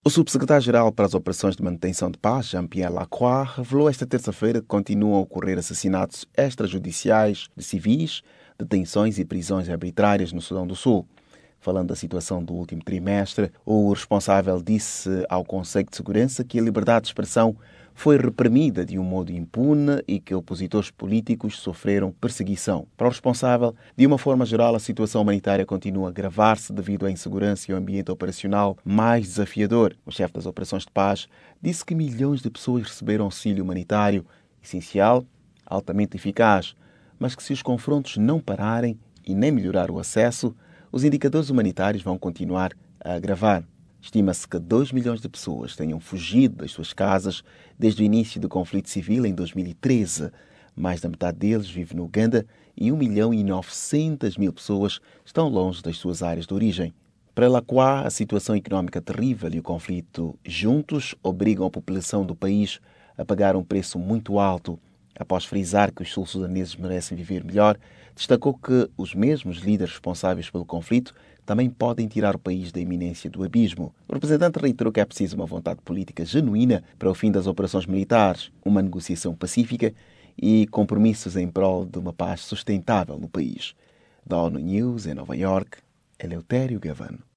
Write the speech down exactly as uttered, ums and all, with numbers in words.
O subsecretário-geral para as Operações de Manutenção de Paz, Jean-Pierre Lacroix, revelou esta terça-feira que continuam a ocorrer assassinatos extrajudiciais de civis, detenções e prisões arbitrárias no Sudão do Sul. Falando da situação do último trimestre, o responsável disse ao Conselho de Segurança que a liberdade de expressão foi reprimida de um modo impune e que opositores políticos sofreram perseguição. Para o responsável, de uma forma geral, a situação humanitária continua a agravar-se devido à insegurança e ao ambiente operacional mais desafiador. O chefe das Operações de Paz disse que milhões de pessoas receberam auxílio humanitário, essencial, altamente eficaz, mas que se os confrontos não pararem e nem melhorar o acesso, os indicadores humanitários vão continuar a agravar. Estima-se que dois milhões de pessoas tenham fugido das suas casas desde o início do conflito civil em dois mil e treze. Mais da metade deles vive no Uganda e um milhão e novecentas mil pessoas estão longe das suas áreas de origem. Para Lacroix, a situação económica terrível e o conflito juntos obrigam a população do país a pagar um preço muito alto. Após frisar que os sul-sudaneses merecem viver melhor, destacou que os mesmos líderes responsáveis pelo conflito também podem tirar o país da iminência do abismo. O representante reiterou que é preciso uma vontade política genuína para o fim das operações militares, uma negociação pacífica e compromissos em prol de uma paz sustentável no país. Da ONU News, em Nova York, Eleutério Gavano.